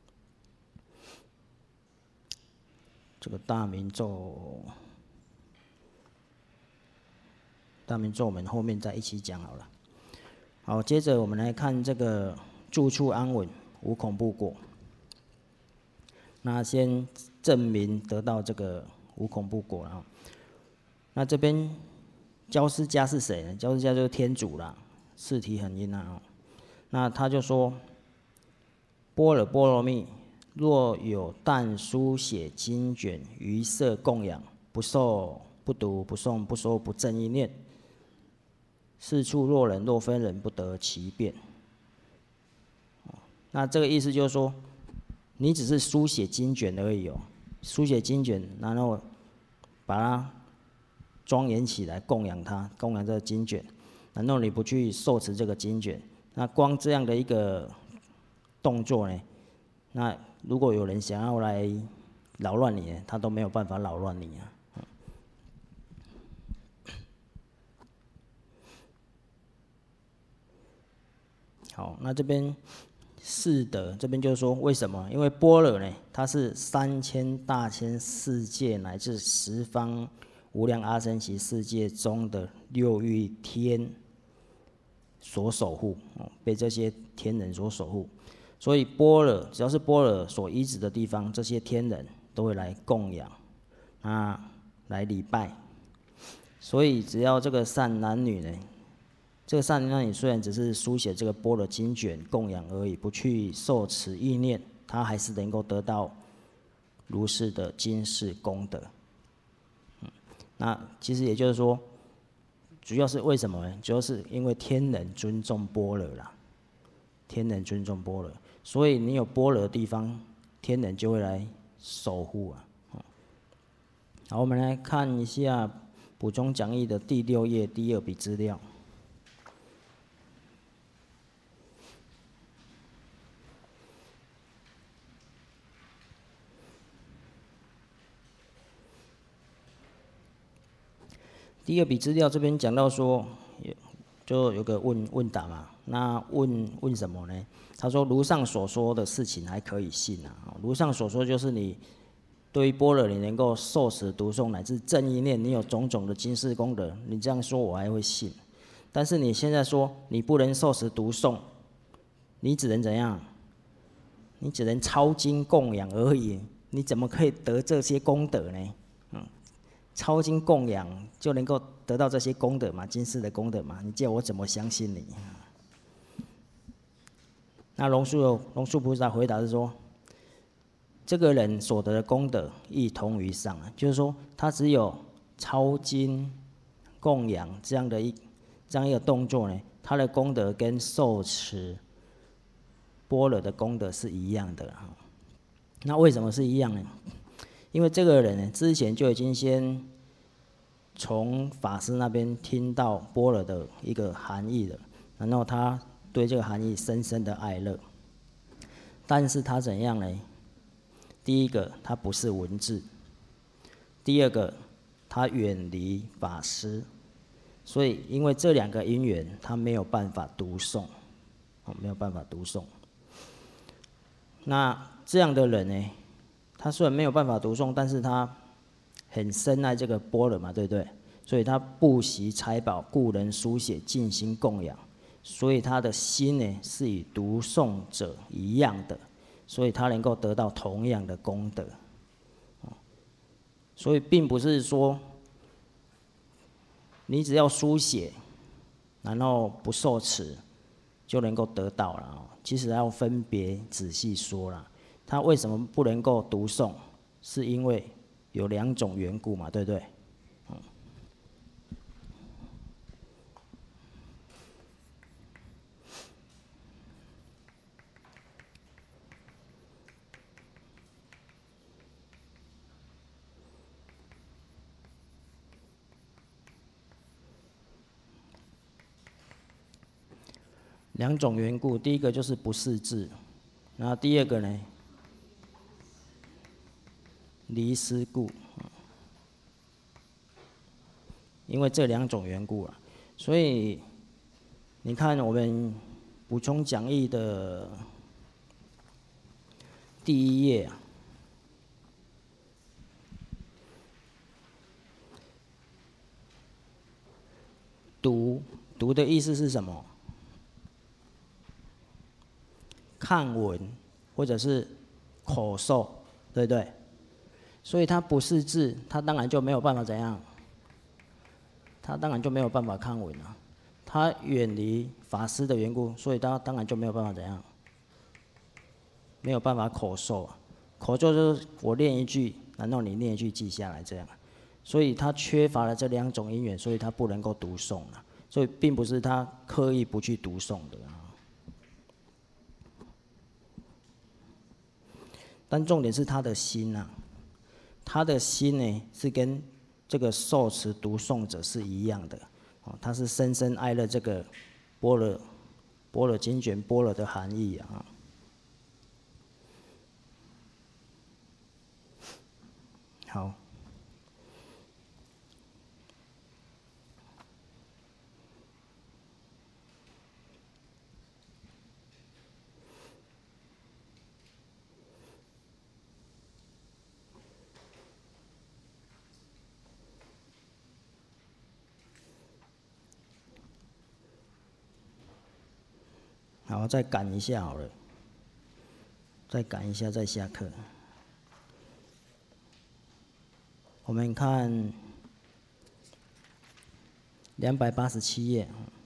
这个大明咒我们后面再一起讲好了。好，接着我们来看这个住处安稳，无恐怖果。那先证明得到这个无恐怖果了。那这边教师家是谁呢？教师家就是天主啦，四体很阴啊。那他就说：般若波罗蜜，若有但书写经卷，于色供养，不受不读不诵不说不正意念，四处若人若非人，不得其变。那这个意思就是说，你只是书写经卷而已哦，书写经卷，然后把它庄严起来，供养它，供养这个经卷，然后你不去受持这个经卷，那光这样的一个动作呢，那如果有人想要来扰乱你，他都没有办法扰乱你啊。好，那这边四德这边就是说，为什么？因为般若呢，它是3000大千世界乃至十方无量阿僧祇世界中的六欲天所守护，被这些天人所守护。 所以般若只要是般若所依止的地方，这些天人都会来供养，来礼拜。所以只要这个善男女呢，这个善男女虽然只是书写这个般若经卷供养而已，不去受持意念，他还是能够得到如是的今世功德。那其实也就是说，主要是为什么呢？主要是因为天人尊重般若啦，天人尊重般若，所以你有般若的地方，天人就会来守护啊。好，我们来看一下补充讲义的第6页第2笔资料。第2笔资料这边讲到说，就有个问答嘛，那问什么呢？他说如上所说的事情还可以信啊。如上所说就是你对于般若你能够受持读诵乃至正意念，你有种种的今世功德，你这样说我还会信。但是你现在说你不能受持读诵，你只能怎样？你只能抄经供养而已，你怎么可以得这些功德呢？抄经供养就能够得到这些功德嘛，今世的功德嘛？你叫我怎么相信你？那龙树菩萨回答是说，这个人所得的功德亦同于上，就是说他只有抄经供养这样一个动作呢，他的功德跟受持般若的功德是一样的。那为什么是一样呢？因为这个人呢，之前就已经先从法师那边听到般若的一个含义了，然后他对这个含义深深的爱乐。但是他怎样呢？第一个，他不是文字；第二个，他远离法师，所以因为这2个因缘，他没有办法读诵，没有办法读诵。那这样的人呢，他虽然没有办法读诵，但是他很深爱这个般若嘛，对不对？所以他不惜财宝，故人书写，尽心供养。所以他的心呢，是与读诵者一样的，所以他能够得到同样的功德。所以并不是说你只要书写，然后不受持，就能够得到了。其实要分别仔细说啦。他为什么不能够读诵？是因为有2种缘故嘛，对不对？2种缘故，第一个就是不识字，然后第二个呢，离师故。因为这2种缘故了，所以你看我们补充讲义的第1页啊，读的意思是什么？看文或者是口授，对不对？所以他不识字，他当然就没有办法怎样？他当然就没有办法看文了。他远离法师的缘故，所以他当然就没有办法怎样？没有办法口授啊。口授就是我念一句，然后你念一句记下来这样。所以他缺乏了这2种因缘，所以他不能够读诵了。所以并不是他刻意不去读诵的啊。但重点是他的心啊，他的心呢是跟这个受持读诵者是一样的，他是深深爱了这个般若经卷般若的含义啊。好，好，再赶一下好了。 再赶一下再下课。我们看287页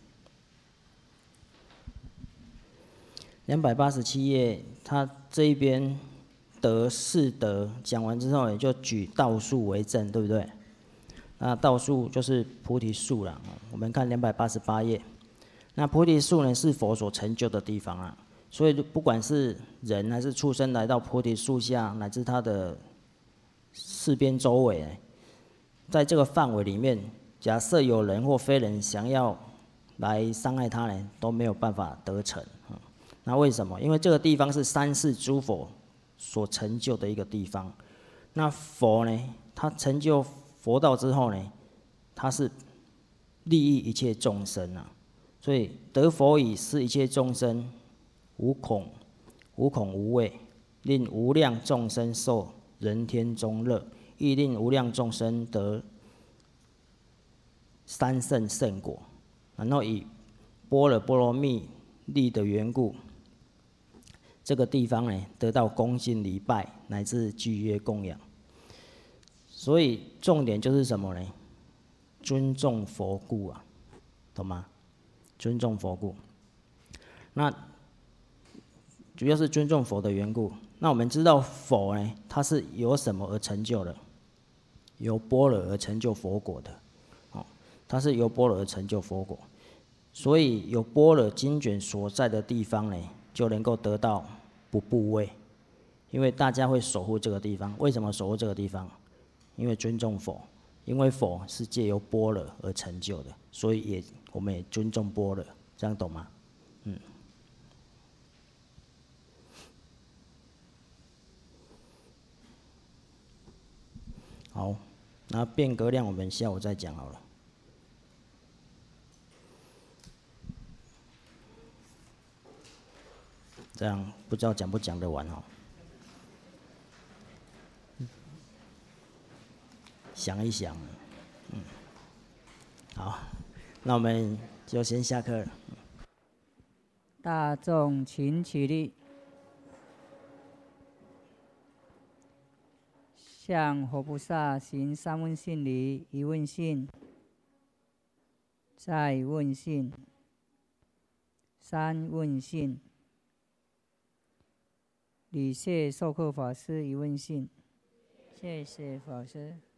，287页，他这一边得是得讲完之后，也就举道树为证，对不对？那道树就是菩提树啦。我们看288页，那菩提树呢是佛所成就的地方啊。所以不管是人还是畜生来到菩提树下，乃至它的四边周围，在这个范围里面，假设有人或非人想要来伤害他呢，都没有办法得逞。那为什么？因为这个地方是三世诸佛所成就的一个地方。那佛呢，他成就佛道之后呢，他是利益一切众生啊。所以得佛已，是一切众生无恐无畏，令无量众生受人天中乐，亦令无量众生得三圣圣果。然后以般若波罗蜜力的缘故，这个地方呢得到恭敬礼拜乃至具约供养。所以重点就是什么呢？尊重佛故啊，懂吗？尊重佛故。那主要是尊重佛的缘故。那我们知道佛呢，它是由什么而成就的？由般若而成就佛果的。它是由般若而成就佛果。所以有般若经卷所在的地方呢，就能够得到不怖畏。因为大家会守护这个地方。为什么守护这个地方？因为尊重佛。因为佛是借由般若而成就的，所以我们也尊重般若。这样懂吗？好，那变革量我们下午再讲好了。这样不知道讲不讲得完哦。想一想，好，那我们就先下课了。 大众请起立，向佛菩萨行三问信礼：一问信，再问信，三问信。礼谢授课法师一问信，谢谢法师。